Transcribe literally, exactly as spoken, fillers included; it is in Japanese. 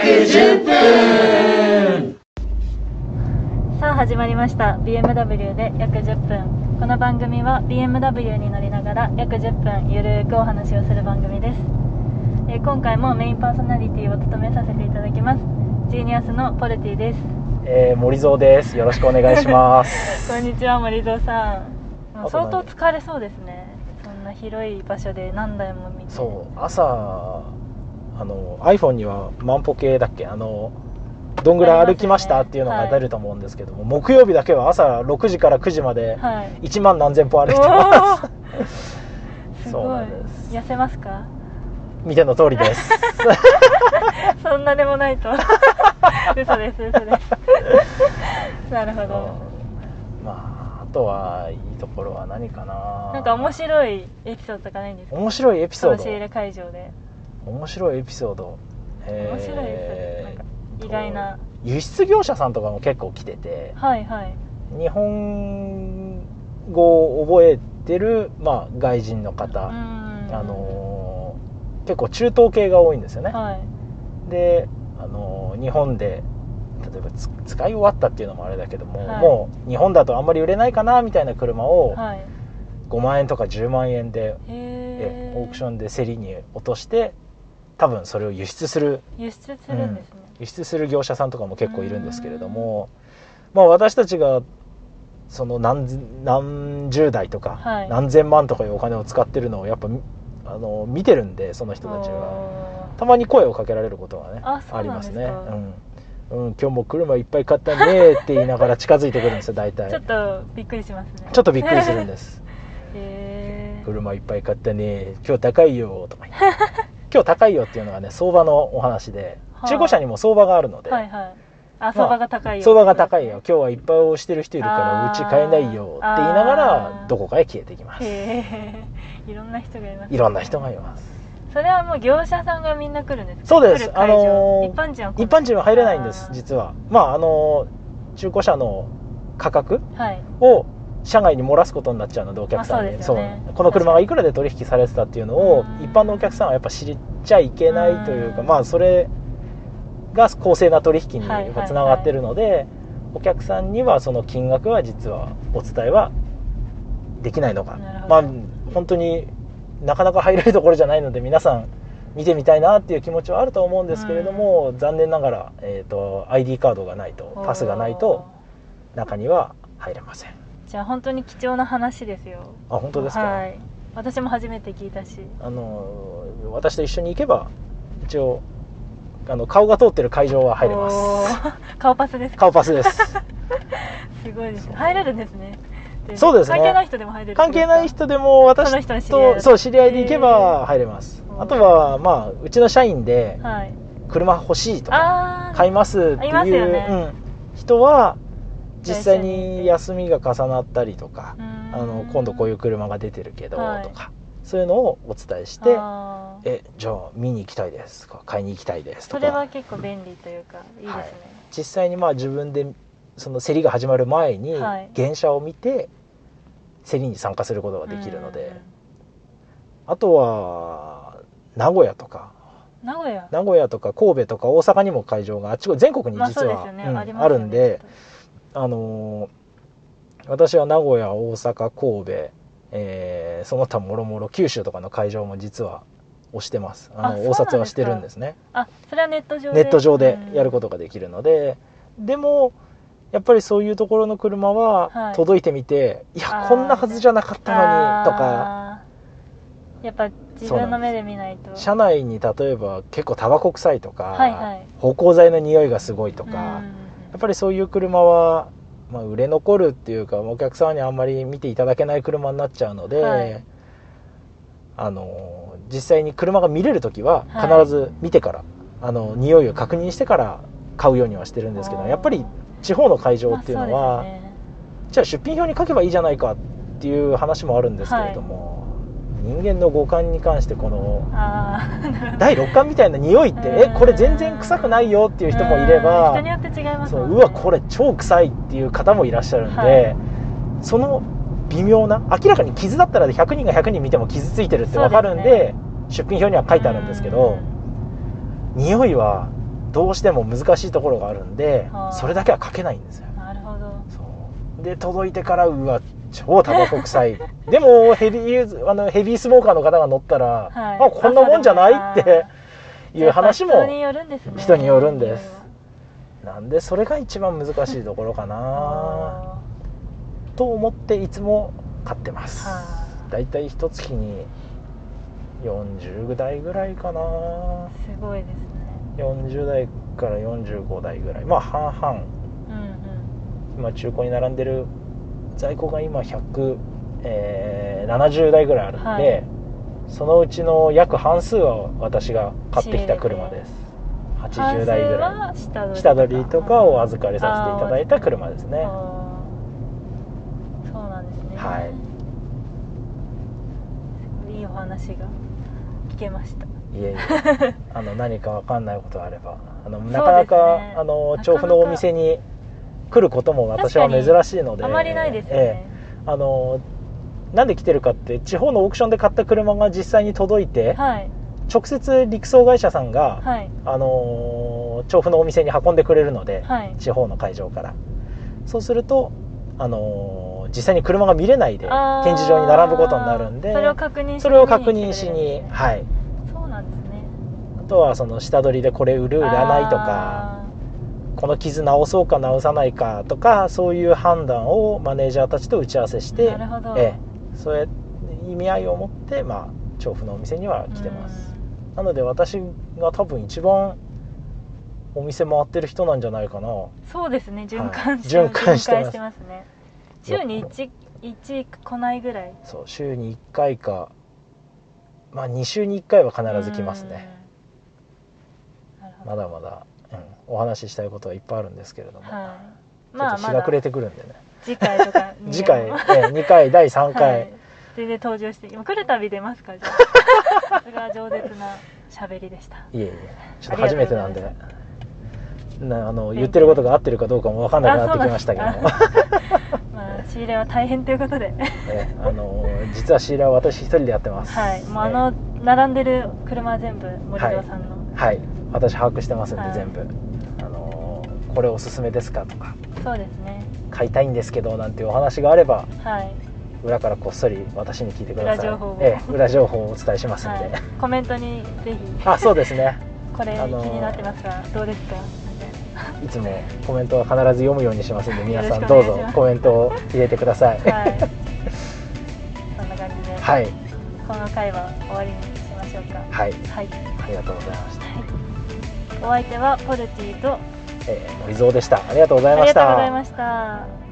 約じゅっぷん。 さあ始まりました ビーエムダブリュー で約じゅっぷん。この番組は ビーエムダブリュー に乗りながら約じゅっぷんゆるーくお話をする番組です。えー、今回もメインパーソナリティを務めさせていただきますジーニアスのポルティです。 えー、森蔵です。よろしくお願いしますこんにちは、森蔵さん。相当疲れそうですね。そんな広い場所で何台も見て。 そう朝あの iPhone には万歩計だっけ、あのどんぐらい歩きましたっていうのが出ると思うんですけども、はい、木曜日だけは朝ろくじからくじまでいちまん何千歩歩いてます、 すごい。そうなんです。痩せますか？ 見ての通りですそんなでもないと嘘です嘘ですなるほど。 まああとはいいところは何かな。 なんか面白いエピソードとかないんですか？ 面白いエピソード。 仕入れ会場で面白いエピソード、 えー、面白いですなんか意外な輸出業者さんとかも結構来てて、 はいはい、 日本語を覚えてる、まあ、外人の方、あのー、結構中東系が多いんですよね、はい、で、あのー、日本で例えば使い終わったっていうのもあれだけども、はい、もう日本だとあんまり売れないかなみたいな車をごまんえんとかじゅうまんえんで、えオークションで競りに落として多分それを輸出する輸出するんですね、 うん、輸出する業者さんとかも結構いるんですけれども、まあ、私たちがその 何, 何十台とか、はい、何千万とかいうお金を使ってるのをやっぱあの見てるんで、その人たちはたまに声をかけられることがね あ, ありますね、うんうん、今日も車いっぱい買ったねって言いながら近づいてくるんですよ大体。 ちょっとびっくりしますね。 ちょっとびっくりするんですへー、車いっぱい買ったね、今日高いよとか言って今日高いよっていうのがね相場のお話で、はあ、中古車にも相場があるので、はいはい、 あ、相場が高いよ、 相場が高いよ、今日はいっぱい押してる人いるからうち買えないよって言いながらどこかへ消えていきます。 へー、いろんな人がいます、ね、 いろんな人がいます。 それはもう業者さんがみんな来るんですか？ そうです。あのー、 一般人は一般人は入れないんです実は。まああのー、中古車の価格を社外に漏らすことになっちゃうので、お客さんに、そう、ね、そうこの車がいくらで取引されてたっていうのを一般のお客さんはやっぱ知っちゃいけないというか、まあそれが公正な取引につながってるので、はいはいはい、お客さんにはその金額は実はお伝えはできないのか、まあ本当になかなか入れるところじゃないので皆さん見てみたいなっていう気持ちはあると思うんですけれども、残念ながら、えーと、アイディー カードがないと、パスがないと中には入れません。 じゃあ本当に貴重な話ですよ。 あ、本当ですか？はい、 私も初めて聞いたし、あの私と一緒に行けば一応あの顔が通ってる会場は入れます。 顔パスですか？ 顔パスですすごいです。入れるんですね。 そうですね。 関係ない人でも入れる。 関係ない人でも私とそう知り合いで行けば入れます。あとはまあうちの社員で車欲しいとか買いますっていう人は実際に休みが重なったりとか、あの今度こういう車が出てるけどとか、はい、そういうのをお伝えして、えじゃあ見に行きたいですか、買いに行きたいですとか。 それは結構便利というかいいですね、はい、 実際にまあ自分でその競りが始まる前に原車を見て競りに参加することができるので、あとは名古屋とか名古屋名古屋とか神戸とか大阪にも会場があっちこ全国に実は、まあね、うん、あるんで、あのー、私は名古屋、大阪、神戸、えー、その他もろもろ九州とかの会場も実は推してます。あの応札はしてるんですね。 あ、それはネット上でネット上でやることができるので、うん、でもやっぱりそういうところの車は届いてみて、はい、いやこんなはずじゃなかったのにとか、 やっぱ自分の目で見ないと。 車内に例えば結構タバコ臭いとか、はいはい、芳香剤の匂いがすごいとか、うん、やっぱりそういう車は、まあ、売れ残るっていうかお客様にあんまり見ていただけない車になっちゃうので、はい、あの実際に車が見れるときは必ず見てから、はい、あの匂いを確認してから買うようにはしてるんですけど、やっぱり地方の会場っていうのは、まあそうですね、じゃあ出品表に書けばいいじゃないかっていう話もあるんですけれども、はい、人間の五感に関してこのだいろっかんみたいな匂いってえこれ全然臭くないよっていう人もいれば、 人によって違いますもんね。そう、うわこれ超臭いっていう方もいらっしゃるんで、はい、その微妙な、明らかに傷だったらひゃくにんがひゃくにん見ても傷ついてるって分かるんで、ね、出品表には書いてあるんですけど、匂いはどうしても難しいところがあるんで、 はあ、 それだけはかけないんですよ。 なるほど。 そうで届いてからうわ超タバコ臭いでもヘビーユーズあのヘビースモーカーの方が乗ったら、はい、あこんなもんじゃないっていう話も人によるんですね。 人によるんです。なんでそれが一番難しいところかなと思っていつも買ってます。だいたい一月によんじゅうだいぐらいかな。 すごいですね。 よんじゅうだいからよんじゅうごだいぐらい、まあ半々、うんうん、今中古に並んでる在庫が今ひゃくななじゅうだいぐらいあるんで、はい、そのうちの約半数は私が買ってきた車です。はちじゅうだいぐらい下取りとかをお預かりさせていただいた車ですね。 そうなんですね。 はい、 いいお話が聞けました。いえいえあの何か分かんないことがあればあのなかなか、ね、あの調布のお店に来ることも私は珍しいのであまりないですよね、ええ、あのなんで来てるかって地方のオークションで買った車が実際に届いて、はい、直接陸送会社さんが、はい、あの調布のお店に運んでくれるので、はい、地方の会場からそうするとあの実際に車が見れないで展示場に並ぶことになるんでそれを確認しにそれを確認しに、はい、 そうなんですね。 あとはその下取りでこれ売る売らないとかこの傷直そうか直さないかとかそういう判断をマネージャーたちと打ち合わせしてなるほど、 ええ、そういう意味合いを持って、まあ、調布のお店には来てます。なので私が多分一番お店回ってる人なんじゃないかな。 そうですね、循環し、 はい、循環してます。 してますね。週に 1, 1来ないぐらい。 そう週にいっかいか、まあ、に週にいっかいは必ず来ますね。まだまだ、うん、お話ししたいことはいっぱいあるんですけれども、はい、ちょっと日が暮れてくるんでね、 まあ、次回とか次回、えにかいだいさんかい、はい、 全然登場して今来るたび出ますかじゃあそれが饒舌な喋りでした。 いえいえちょっと初めてなんでなあの言ってることが合ってるかどうかも分かんなくなってきましたけどもまあ仕入れは大変ということでえあの実は仕入れは私一人でやってます。 はい、もうあの並んでる車は全部森蔵さんの、 はい、はい、私把握してますんで、はい、全部あのこれおすすめですかとか、 そうですね、 買いたいんですけどなんていうお話があれば、 はい、 裏からこっそり私に聞いてください。 裏情報を、 ええ、裏情報をお伝えしますんで、はい、 コメントにぜひあそうですねこれ気になってますがどうですか。 いつもコメントは必ず読むようにしますんで皆さんどうぞコメントを入れてください。はい、 そんな感じで、 はい、 この回は終わりにしましょうか。 はい、 はい、 ありがとうございました。はい、 お相手はポルティと、 えー、森蔵でした。ありがとうございました。 ありがとうございました。